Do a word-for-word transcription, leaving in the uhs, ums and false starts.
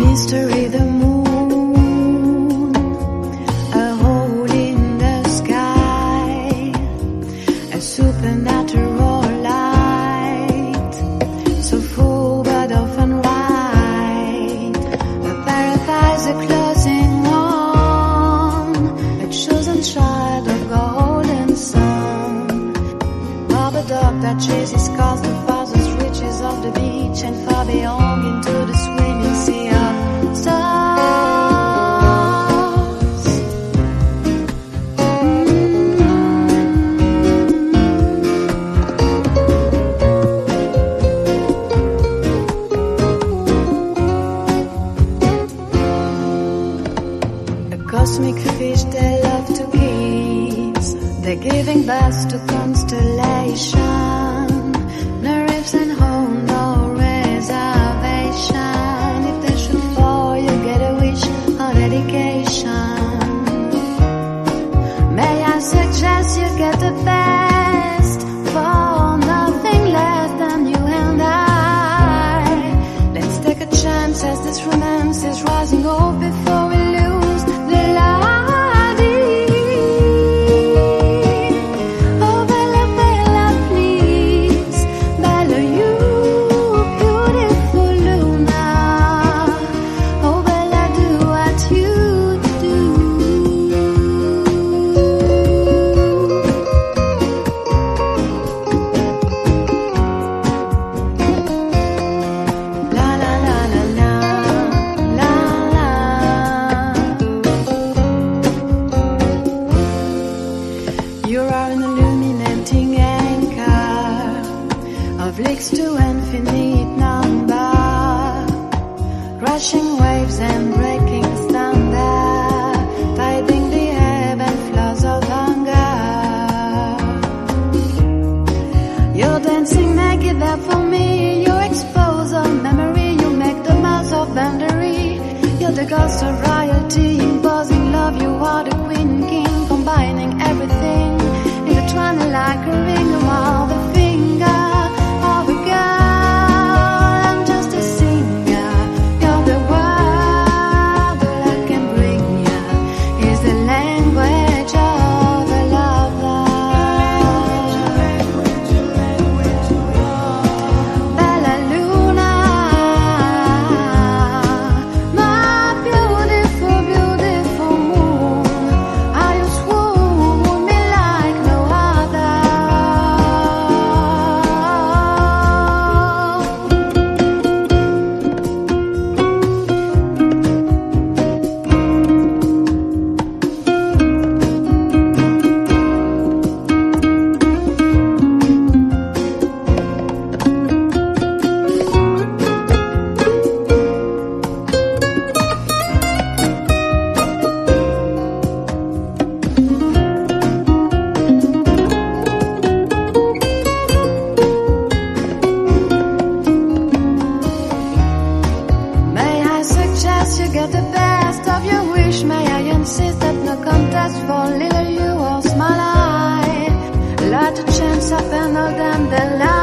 mystery, the moon, a hole in the sky, a supernatural light, so full but often right, a paradise, a closing one, a chosen child of golden sun, or the dog that chases cause the farthest reaches of the beach and far beyond into the swimming sea of stars. Mm. A cosmic fish they love to kiss, they're giving birth to constellation. No reefs and home, no reservation. If they should fall, you get a wish or dedication. May I suggest you get the best for nothing less than you and I. Let's take a chance as this romance is rising up before we lose the light. Lakes to infinite number, crashing waves and breaking thunder, tiding the ebb and flows of hunger. You're dancing naked there for me, you expose of memory, you make the mouth of boundary. You're the ghost of royalty, imposing love, you are the queen king, combining everything, intertwining like a ring around the finger. For little you or small I, let a chance happen, all them the light.